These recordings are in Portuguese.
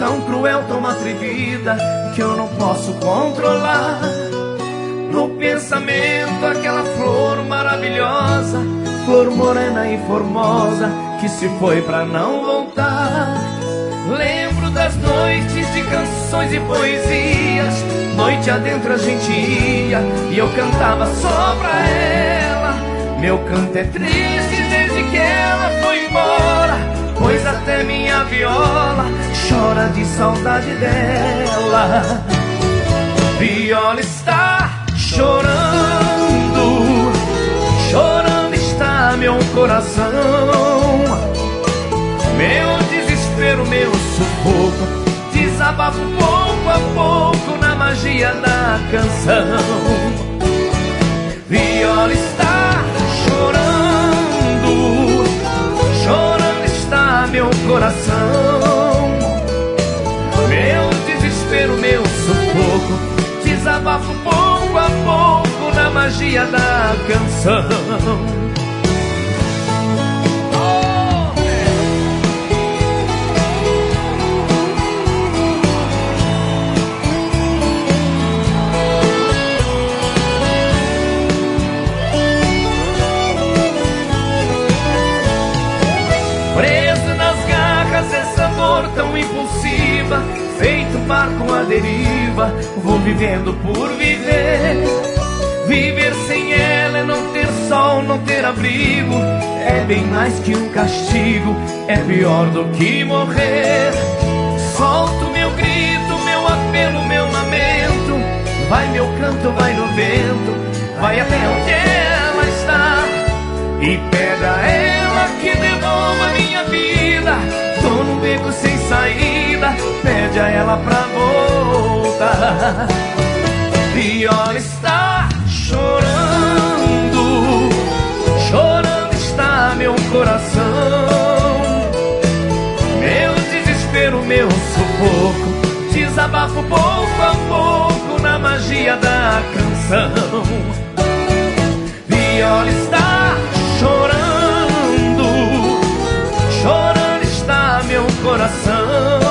tão cruel, tão atrevida, que eu não posso controlar. No pensamento aquela flor maravilhosa, flor morena e formosa, que se foi pra não voltar. Lembro das noites de canções e poesias, noite adentro a gente ia e eu cantava só pra ela. Meu canto é triste desde que ela foi embora, pois até minha viola chora de saudade dela. Viola está chorando, chorando está meu coração. Meu desespero, meu sufoco, desabafo pouco a pouco na magia da canção. Viola está chorando, chorando está meu coração. Meu desespero, meu sufoco, desabafo pouco a pouco na magia da canção. Tão impulsiva, feito um barco à deriva, vou vivendo por viver. Viver sem ela é não ter sol, não ter abrigo, é bem mais que um castigo, é pior do que morrer. Solto meu grito, meu apelo, meu lamento, vai meu canto, vai no vento, vai até onde ela está e pega ela que devolva a minha vida. Tô num beco sem saída, pede a ela pra voltar. Viola está chorando, chorando está meu coração. Meu desespero, meu sufoco, desabafo pouco a pouco na magia da canção. Viola está chorando, chorando está meu coração.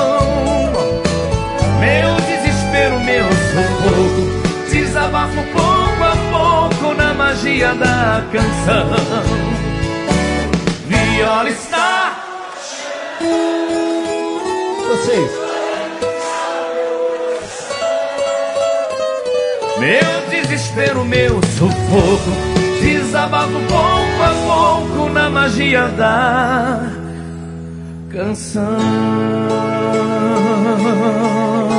Meu desespero, meu sufoco, desabafo pouco a pouco na magia da canção. Viola está. Vocês. Meu desespero, meu sufoco, desabafo pouco a pouco na magia da canção.